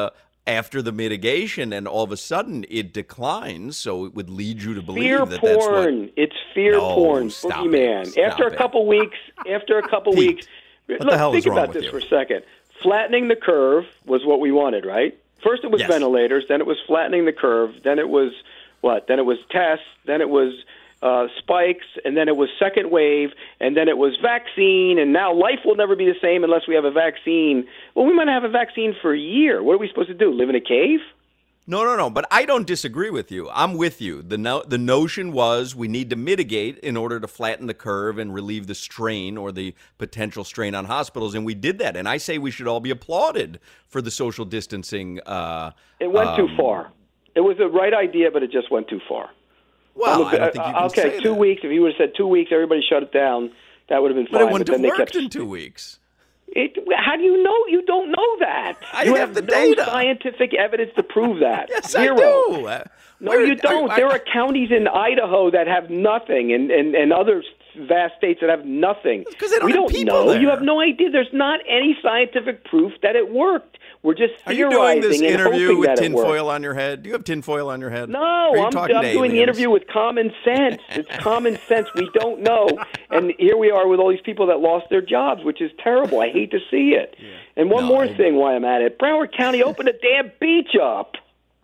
Speaker 9: after the mitigation, and all of a sudden it declines, so it would lead you to believe
Speaker 3: fear
Speaker 9: that
Speaker 3: porn.
Speaker 9: that's what...
Speaker 3: It's fear
Speaker 9: no,
Speaker 3: porn,
Speaker 9: stop
Speaker 3: boogeyman.
Speaker 9: it.
Speaker 3: After
Speaker 9: Stop
Speaker 3: a couple
Speaker 9: it.
Speaker 3: weeks, after a couple
Speaker 9: Pete,
Speaker 3: weeks,
Speaker 9: what
Speaker 3: look,
Speaker 9: the hell
Speaker 3: think
Speaker 9: is wrong
Speaker 3: about
Speaker 9: with
Speaker 3: this
Speaker 9: you?
Speaker 3: for a second. Flattening the curve was what we wanted, right? First it was
Speaker 9: Yes.
Speaker 3: ventilators, then it was flattening the curve, then it was what? Then it was tests, then it was uh, spikes, and then it was second wave, and then it was vaccine, and now life will never be the same unless we have a vaccine. Well, we might have a vaccine for a year. What are we supposed to do, live in a cave?
Speaker 9: No, no, no, but I don't disagree with you. I'm with you. The no- the notion was we need to mitigate in order to flatten the curve and relieve the strain or the potential strain on hospitals, and we did that. And I say we should all be applauded for the social distancing. Uh,
Speaker 3: it went
Speaker 9: um,
Speaker 3: too far. It was the right idea, but it just went too far.
Speaker 9: Well,
Speaker 3: a,
Speaker 9: I don't think you can
Speaker 3: okay,
Speaker 9: say
Speaker 3: two
Speaker 9: that.
Speaker 3: weeks. If you would have said two weeks, everybody shut it down. That would have been
Speaker 9: But
Speaker 3: fine.
Speaker 9: it wouldn't
Speaker 3: but then
Speaker 9: have
Speaker 3: they
Speaker 9: worked
Speaker 3: kept
Speaker 9: in two weeks.
Speaker 3: It, how do you know? You don't know that.
Speaker 9: I
Speaker 3: you
Speaker 9: have
Speaker 3: have
Speaker 9: the
Speaker 3: no
Speaker 9: data.
Speaker 3: scientific evidence to prove that.
Speaker 9: Yes,
Speaker 3: Zero.
Speaker 9: I do. Uh,
Speaker 3: No,
Speaker 9: where-
Speaker 3: you don't.
Speaker 9: I- I-
Speaker 3: there are counties in Idaho that have nothing, and, and, and other vast states that have nothing.
Speaker 9: Because they don't
Speaker 3: we
Speaker 9: have
Speaker 3: don't
Speaker 9: people
Speaker 3: know.
Speaker 9: there.
Speaker 3: You have no idea. There's not any scientific proof that it worked. We're just
Speaker 9: Are you
Speaker 3: theorizing
Speaker 9: doing this
Speaker 3: and
Speaker 9: interview
Speaker 3: hoping
Speaker 9: with
Speaker 3: that it worked.
Speaker 9: tinfoil on your head? Do you have tinfoil on your head?
Speaker 3: No,
Speaker 9: Are you
Speaker 3: I'm,
Speaker 9: talking
Speaker 3: I'm
Speaker 9: to
Speaker 3: doing the
Speaker 9: aliens?
Speaker 3: interview with common sense. It's common sense. We don't know. And here we are with all these people that lost their jobs, which is terrible. I hate to see it. Yeah. And one
Speaker 9: No,
Speaker 3: more
Speaker 9: I-
Speaker 3: thing while I'm at it. Broward County opened a damn beach up.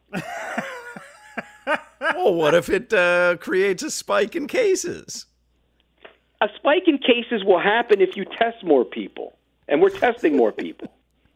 Speaker 9: Well, what if it uh, creates a spike in cases?
Speaker 3: A spike in cases will happen if you test more people. And we're testing more people.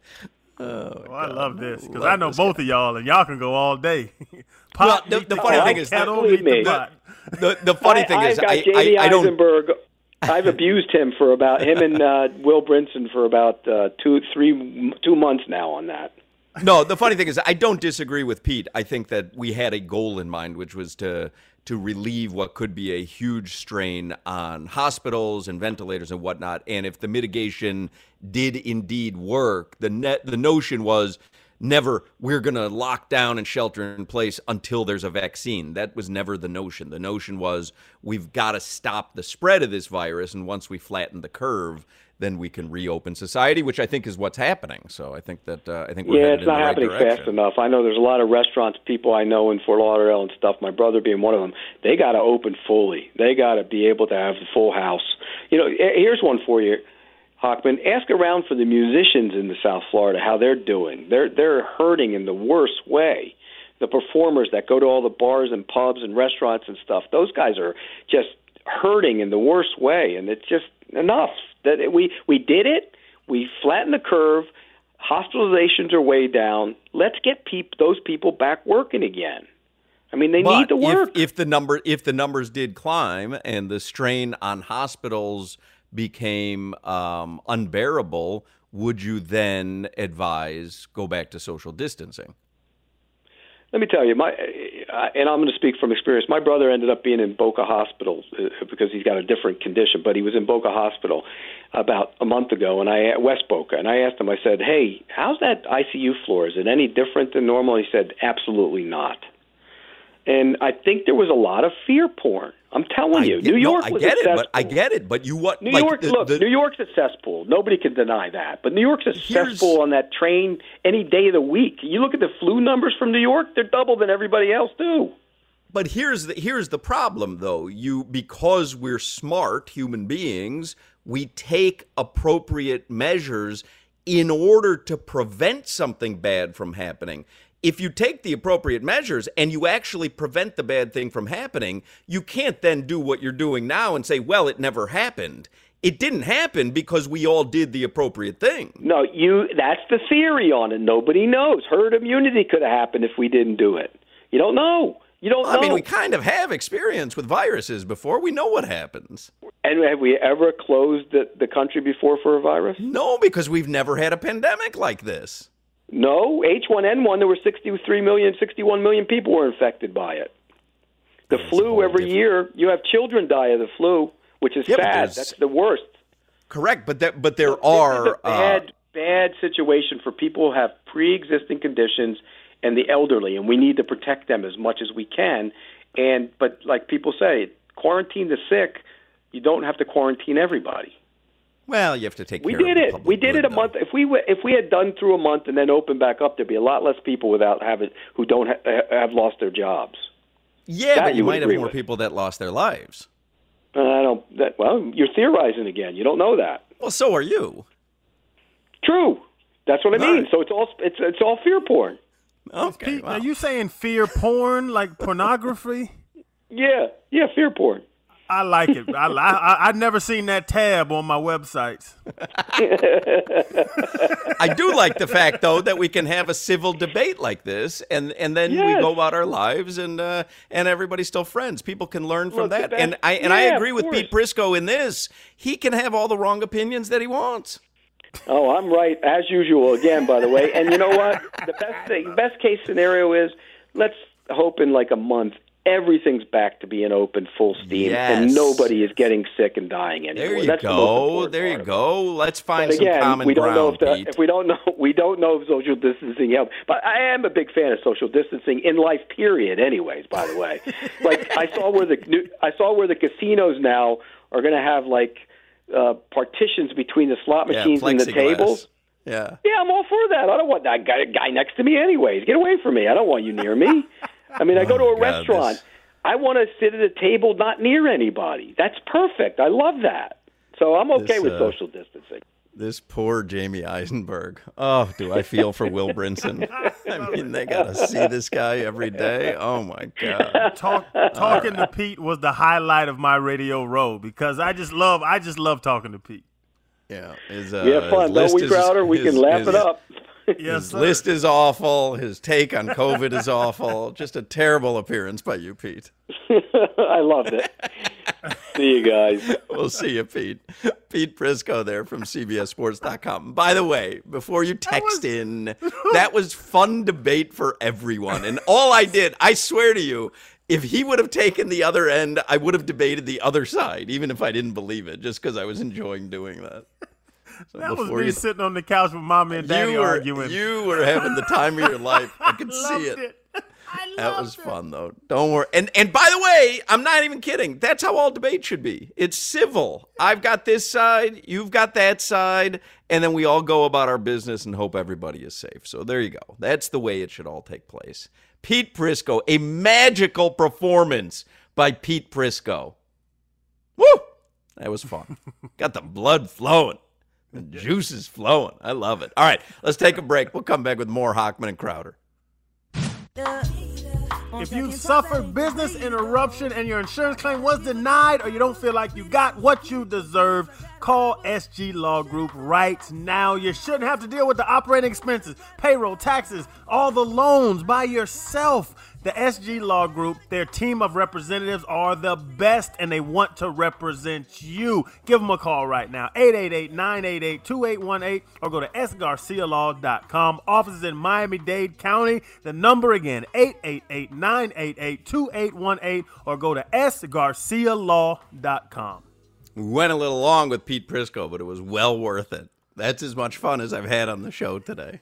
Speaker 11: Oh, I love this because I know both of y'all, and y'all can go all day.
Speaker 9: Well, the, the funny thing is,
Speaker 11: kettle,
Speaker 3: believe
Speaker 11: meet the
Speaker 3: me.
Speaker 11: pot.
Speaker 9: the, the funny
Speaker 3: I,
Speaker 9: thing
Speaker 3: I've
Speaker 9: is,
Speaker 3: got
Speaker 9: I,
Speaker 3: J D
Speaker 9: I, I don't.
Speaker 3: Eisenberg. I've abused him for about him and uh, Will Brinson for about uh, two, three, two months now on that.
Speaker 9: No, the funny thing is, I don't disagree with Pete. I think that we had a goal in mind, which was to to relieve what could be a huge strain on hospitals and ventilators and whatnot. And if the mitigation did indeed work, the net the notion was never we're going to lock down and shelter in place until there's a vaccine. That was never the notion. The notion was we've got to stop the spread of this virus, and once we flatten the curve, then we can reopen society, which I think is what's happening. So I think that uh, I think we're
Speaker 3: yeah,
Speaker 9: headed
Speaker 3: it's not
Speaker 9: in the right
Speaker 3: happening
Speaker 9: direction.
Speaker 3: fast enough. I know there's a lot of restaurants, people I know in Fort Lauderdale and stuff. My brother being one of them. They got to open fully. They got to be able to have the full house. You know, here's one for you, Hochman. Ask around for the musicians in the South Florida how they're doing. They're they're hurting in the worst way. The performers that go to all the bars and pubs and restaurants and stuff. Those guys are just hurting in the worst way, and it's just enough. That we we did it. We flattened the curve. Hospitalizations are way down. Let's get peop- those people back working again. I mean, they
Speaker 9: But
Speaker 3: need to work.
Speaker 9: If, if the number if the numbers did climb and the strain on hospitals became um, unbearable, would you then advise go back to social distancing?
Speaker 3: Let me tell you, my and I'm going to speak from experience. My brother ended up being in Boca Hospital because he's got a different condition, but he was in Boca Hospital about a month ago, and I West Boca, and I asked him. I said, "Hey, how's that I C U floor? Is it any different than normal?" He said, "Absolutely not." And I think there was a lot of fear porn. I'm telling
Speaker 9: I
Speaker 3: you,
Speaker 9: get,
Speaker 3: New York
Speaker 9: no, I
Speaker 3: was
Speaker 9: get
Speaker 3: a
Speaker 9: it,
Speaker 3: cesspool.
Speaker 9: but I get it. But you what?
Speaker 3: New
Speaker 9: like,
Speaker 3: York,
Speaker 9: the,
Speaker 3: look,
Speaker 9: the,
Speaker 3: New York's a cesspool. Nobody can deny that. But New York's a
Speaker 9: Here's-
Speaker 3: cesspool on that train any day of the week. You look at the flu numbers from New York; they're double than everybody else too.
Speaker 9: But here's the here's the problem, though. You because we're smart human beings, we take appropriate measures in order to prevent something bad from happening. If you take the appropriate measures and you actually prevent the bad thing from happening, you can't then do what you're doing now and say, well, it never happened. It didn't happen because we all did the appropriate thing.
Speaker 3: No, you. That's the theory on it. Nobody knows. Herd immunity could have happened if we didn't do it. You don't know. You don't
Speaker 9: I
Speaker 3: know.
Speaker 9: mean, we kind of have experience with viruses before. We know what happens.
Speaker 3: And have we ever closed the, the country before for a virus?
Speaker 9: No, because we've never had a pandemic like this.
Speaker 3: No, H one N one, there were sixty-three million, sixty-one million people were infected by it. The
Speaker 9: That's
Speaker 3: flu, every
Speaker 9: different.
Speaker 3: year, you have children die of the flu, which is
Speaker 9: Yeah, but
Speaker 3: sad.
Speaker 9: there's-
Speaker 3: That's the worst.
Speaker 9: Correct, but that, but there
Speaker 3: This
Speaker 9: are
Speaker 3: is a bad,
Speaker 9: uh,
Speaker 3: bad situation for people who have pre-existing conditions and the elderly, and we need to protect them as much as we can. And but like people say, quarantine the sick. You don't have to quarantine everybody.
Speaker 9: Well, you have to take
Speaker 3: we
Speaker 9: care
Speaker 3: did
Speaker 9: of
Speaker 3: it.
Speaker 9: the public
Speaker 3: We did
Speaker 9: good,
Speaker 3: it a
Speaker 9: though.
Speaker 3: month. If we w- if we had done through a month and then opened back up, there'd be a lot less people without having who don't ha- have lost their jobs.
Speaker 9: Yeah,
Speaker 3: That
Speaker 9: but you,
Speaker 3: you would
Speaker 9: might have
Speaker 3: agree
Speaker 9: more
Speaker 3: with.
Speaker 9: people that lost their lives.
Speaker 3: Uh, I don't. That, well, you're theorizing again. You don't know that.
Speaker 9: Well, so are you.
Speaker 3: True. That's what I
Speaker 11: All
Speaker 3: mean.
Speaker 11: right.
Speaker 3: So it's all it's it's all fear porn.
Speaker 9: Okay.
Speaker 11: Pete,
Speaker 9: wow.
Speaker 11: are you saying fear porn, like pornography?
Speaker 3: Yeah, yeah, fear porn.
Speaker 11: I like it. I, I I've never seen that tab on my websites.
Speaker 9: I do like the fact, though, that we can have a civil debate like this, and, and then we
Speaker 3: Yes.
Speaker 9: go about our lives, and uh, and everybody's still friends. People can learn from
Speaker 3: Look, the
Speaker 9: that,
Speaker 3: best-
Speaker 9: and I and I
Speaker 3: yeah,
Speaker 9: agree
Speaker 3: of
Speaker 9: with
Speaker 3: course.
Speaker 9: Pete Prisco in this. He can have all the wrong opinions that he wants.
Speaker 3: Oh, I'm right as usual again. By the way, and you know what? The best thing, best case scenario is let's hope in like a month everything's back to being open full steam,
Speaker 9: Yes.
Speaker 3: and nobody is getting sick and dying anymore.
Speaker 9: There you
Speaker 3: That's the most
Speaker 9: go.
Speaker 3: important
Speaker 9: There you
Speaker 3: part of it.
Speaker 9: go. Let's find
Speaker 3: But again,
Speaker 9: some common
Speaker 3: we don't
Speaker 9: ground,
Speaker 3: know if, the,
Speaker 9: Pete.
Speaker 3: if we don't know we don't know if social distancing helps. But I am a big fan of social distancing in life. Period. Anyways, by the way, like I saw where the new, I saw where the casinos now are going to have like uh, partitions between the slot
Speaker 9: Yeah,
Speaker 3: machines and the
Speaker 9: plexiglass.
Speaker 3: tables.
Speaker 9: Yeah.
Speaker 3: Yeah, I'm all for that. I don't want that guy, guy next to me anyways. Get away from me. I don't want you near me. I mean, I go to a
Speaker 9: Oh, God,
Speaker 3: restaurant.
Speaker 9: this-
Speaker 3: I want to sit at a table not near anybody. That's perfect. I love that. So I'm okay
Speaker 9: This,
Speaker 3: with
Speaker 9: uh,
Speaker 3: social distancing.
Speaker 9: This poor Jamie Eisenberg. Oh, do I feel for Will Brinson? I mean, they got to see this guy every day. Oh, my God.
Speaker 11: Talk, talking to Pete was the highlight of my radio row because I just love I just love talking to Pete.
Speaker 9: Yeah. His, uh,
Speaker 3: We have fun,
Speaker 9: his
Speaker 3: don't
Speaker 9: list
Speaker 3: we,
Speaker 9: is-
Speaker 3: Crowder? We
Speaker 9: his-
Speaker 3: can laugh
Speaker 9: his-
Speaker 3: it up.
Speaker 11: Yes,
Speaker 9: His
Speaker 11: sir.
Speaker 9: list is awful. His take on COVID is awful. Just a terrible appearance by you, Pete.
Speaker 3: I loved it. See you guys.
Speaker 9: We'll see you, Pete. Pete Prisco there from C B S Sports dot com. By the way, before you text in, that was fun debate for everyone. And all I did, I swear to you, if he would have taken the other end, I would have debated the other side, even if I didn't believe it, just because I was enjoying doing that. So
Speaker 11: That was
Speaker 9: before
Speaker 11: me
Speaker 9: you,
Speaker 11: sitting on the couch with mommy and daddy
Speaker 9: you were,
Speaker 11: arguing.
Speaker 9: you were having the time of your life. I could
Speaker 11: Loved
Speaker 9: see it.
Speaker 11: it. I
Speaker 9: That
Speaker 11: loved
Speaker 9: was
Speaker 11: it.
Speaker 9: fun, though. Don't worry. And and by the way, I'm not even kidding. That's how all debate should be. It's civil. I've got this side, you've got that side, and then we all go about our business and hope everybody is safe. So there you go. That's the way it should all take place. Pete Prisco, a magical performance by Pete Prisco. Woo! That was fun. Got the blood flowing. The juice is flowing. I love it. All right, let's take a break. We'll come back with more Hochman and Crowder.
Speaker 11: If you suffered business interruption and your insurance claim was denied or you don't feel like you got what you deserve, call S G Law Group right now. You shouldn't have to deal with the operating expenses, payroll, taxes, all the loans by yourself. The S G Law Group, their team of representatives are the best and they want to represent you. Give them a call right now, eight eight eight, nine eight eight, two eight one eight or go to s garcia law dot com. Offices in Miami-Dade County. The number again, eight eight eight, nine eight eight, two eight one eight or go to s garcia law dot com.
Speaker 9: We went a little long with Pete Prisco, but it was well worth it. That's as much fun as I've had on the show today.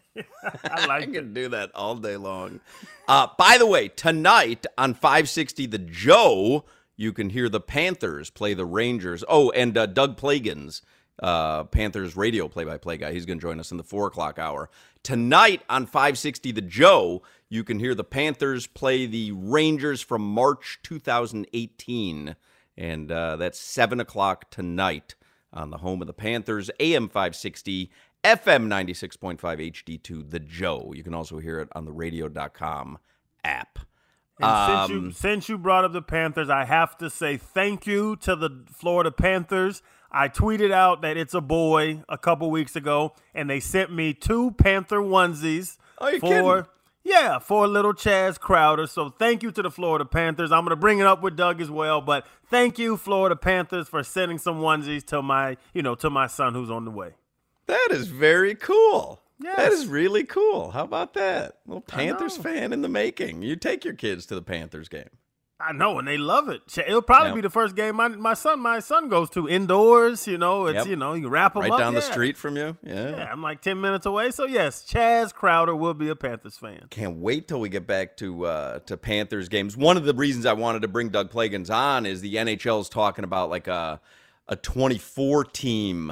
Speaker 11: I like
Speaker 9: I
Speaker 11: it.
Speaker 9: can do that all day long. Uh, by the way, tonight on five sixty The Joe, you can hear the Panthers play the Rangers. Oh, and uh, Doug Plagans, uh, Panthers radio play-by-play guy, he's going to join us in the four o'clock hour. Tonight on five sixty The Joe, you can hear the Panthers play the Rangers from March two thousand eighteen. And uh, that's seven o'clock tonight on the home of the Panthers, A M five sixty, F M ninety-six point five H D two, The Joe. You can also hear it on the radio dot com app.
Speaker 11: And
Speaker 9: Um,
Speaker 11: since you since you brought up the Panthers, I have to say thank you to the Florida Panthers. I tweeted out that it's a boy a couple weeks ago, and they sent me two Panther onesies
Speaker 9: Oh, you're
Speaker 11: for
Speaker 9: kidding.
Speaker 11: yeah for little Chaz Crowder. So thank you to the Florida Panthers. I'm gonna bring it up with Doug as well, but thank you, Florida Panthers, for sending some onesies to my you know to my son who's on the way.
Speaker 9: That is very cool.
Speaker 11: Yes.
Speaker 9: That is really cool. How about that? Little Panthers
Speaker 11: know.
Speaker 9: fan in the making. You take your kids to the Panthers game.
Speaker 11: I know, and they love it. It'll probably
Speaker 9: Yep.
Speaker 11: be the first game my my son my son goes to indoors. You know, it's
Speaker 9: Yep.
Speaker 11: you know you wrap them
Speaker 9: Right
Speaker 11: up
Speaker 9: down the
Speaker 11: yeah.
Speaker 9: street from you. Yeah.
Speaker 11: Yeah, I'm like ten minutes away. So, yes, Chaz Crowder will be a Panthers fan.
Speaker 9: Can't wait till we get back to uh, to Panthers games. One of the reasons I wanted to bring Doug Plagans on is the N H L is talking about like a a twenty-four team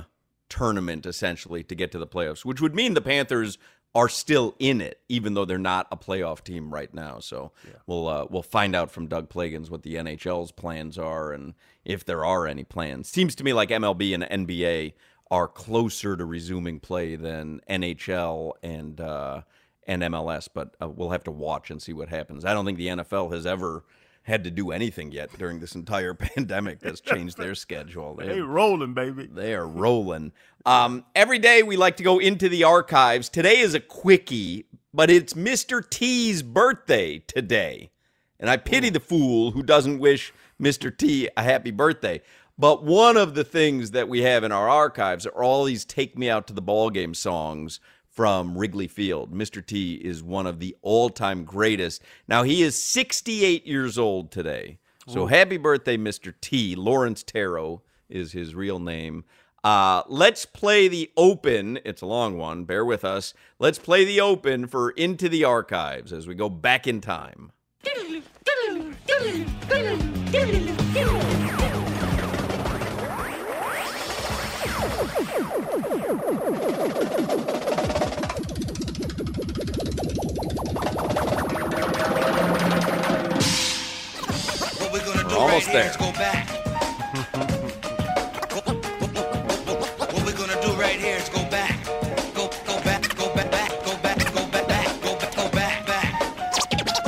Speaker 9: tournament, essentially, to get to the playoffs, which would mean the Panthers are still in it, even though they're not a playoff team right now. So yeah. we'll uh, we'll find out from Doug Plagans what the N H L's plans are and if there are any plans. Seems to me like M L B and N B A are closer to resuming play than N H L and uh, and M L S, but uh, we'll have to watch and see what happens. I don't think the N F L has ever had to do anything yet during this entire pandemic that's changed their schedule.
Speaker 11: They, they rolling, baby.
Speaker 9: They are rolling. Um, every day we like to go into the archives. Today is a quickie, but it's Mister T's birthday today. And I pity the fool who doesn't wish Mister T a happy birthday. But one of the things that we have in our archives are all these Take Me Out to the Ballgame songs from Wrigley Field. Mister T is one of the all-time greatest. Now, he is sixty-eight years old today. So Ooh. Happy birthday, Mister T. Lawrence Tarot is his real name. Uh, let's play the open. It's a long one. Bear with us. Let's play the open for Into the Archives as we go back in time.
Speaker 12: What we're gonna do
Speaker 9: We're almost
Speaker 12: right
Speaker 9: there.
Speaker 12: Here is go back. What we're gonna do right here is go back. Go go back, go back, back, go back, go back, back, go back, go back, back.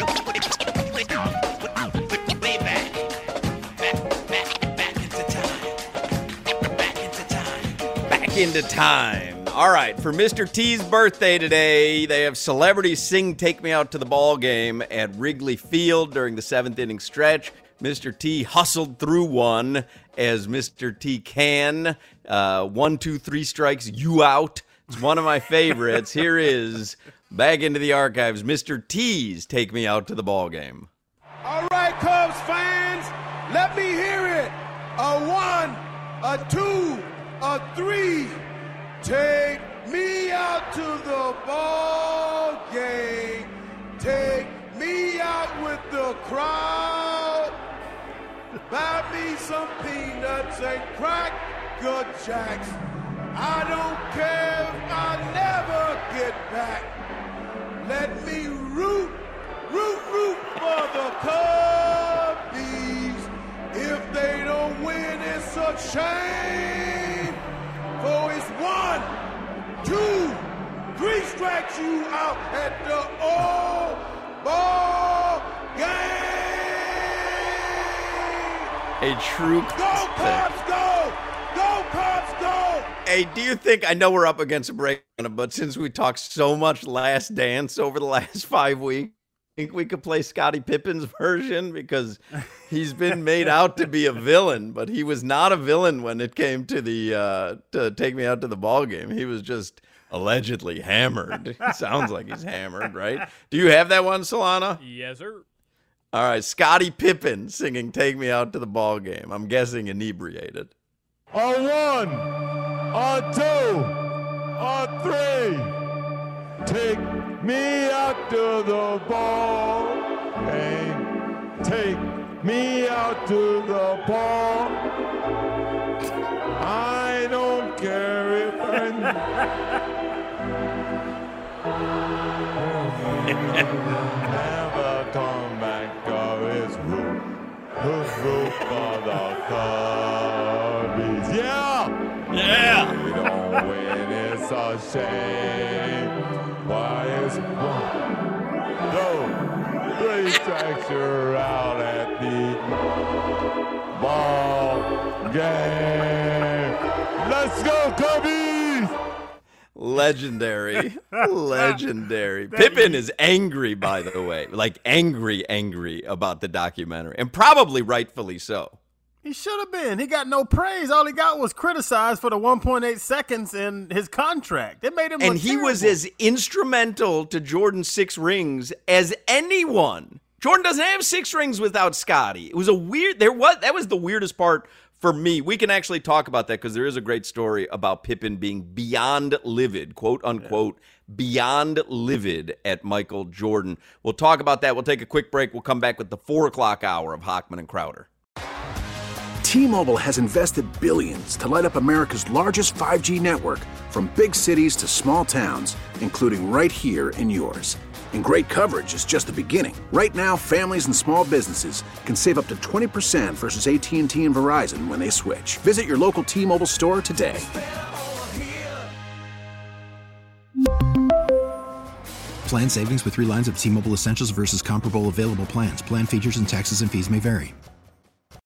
Speaker 12: Way back. Back, back, back into time. Back into time.
Speaker 9: Back into time. All right, for Mister T's birthday today, they have celebrities sing Take Me Out to the Ball Game at Wrigley Field during the seventh inning stretch. Mister T hustled through one as Mister T can. Uh, one, two, three strikes, you out. It's one of my favorites. Here is, back into the archives, Mister T's Take Me Out to the Ball Game.
Speaker 13: All right, Cubs fans, let me hear it. A one, a two, a three. Take me out to the ball game. Take me out with the crowd. Buy me some peanuts and cracker jacks. I don't care if I never get back. Let me root, root, root for the Cubbies. If they don't win, it's a shame. For it's one, two, three strikes you out at the old ball game.
Speaker 9: A true
Speaker 13: Go Cubs, go! Go Cubs, go!
Speaker 9: Hey, do you think, I know we're up against a break, but since we talked so much Last Dance over the last five weeks, think we could play Scottie Pippen's version? Because he's been made out to be a villain, but he was not a villain when it came to the uh, to Take Me Out to the Ball Game. He was just allegedly hammered. It sounds like he's hammered, right? Do you have that one, Solana?
Speaker 10: Yes, sir.
Speaker 9: All right, Scottie Pippen singing Take Me Out to the Ball Game. I'm guessing inebriated.
Speaker 14: A one, a two, a three. Take me out to the ball game. Take me out to the ball. I don't care if I never come back. Or it's root, root, root for the Cubbies. Yeah,
Speaker 9: yeah.
Speaker 14: We don't win, it's a shame. Why is one, two, three strikes you're out at the ball game? Let's go, Cubbies!
Speaker 9: Legendary. Legendary. Pippen is angry, by the way. Like, angry, angry about the documentary. And probably rightfully so.
Speaker 11: He should have been. He got no praise. All he got was criticized for the one point eight seconds in his contract. It made him look
Speaker 9: And he
Speaker 11: terrible.
Speaker 9: was as instrumental to Jordan's six rings as anyone. Jordan doesn't have six rings without Scottie. It was a weird, there was, that was the weirdest part for me. We can actually talk about that because there is a great story about Pippen being beyond livid, quote unquote, yeah. beyond livid at Michael Jordan. We'll talk about that. We'll take a quick break. We'll come back with the four o'clock hour of Hochman and Crowder.
Speaker 4: T-Mobile has invested billions to light up America's largest five G network, from big cities to small towns, including right here in yours. And great coverage is just the beginning. Right now, families and small businesses can save up to twenty percent versus A T and T and Verizon when they switch. Visit your local T-Mobile store today.
Speaker 5: Plan savings with three lines of T-Mobile Essentials versus comparable available plans. Plan features and taxes and fees may vary.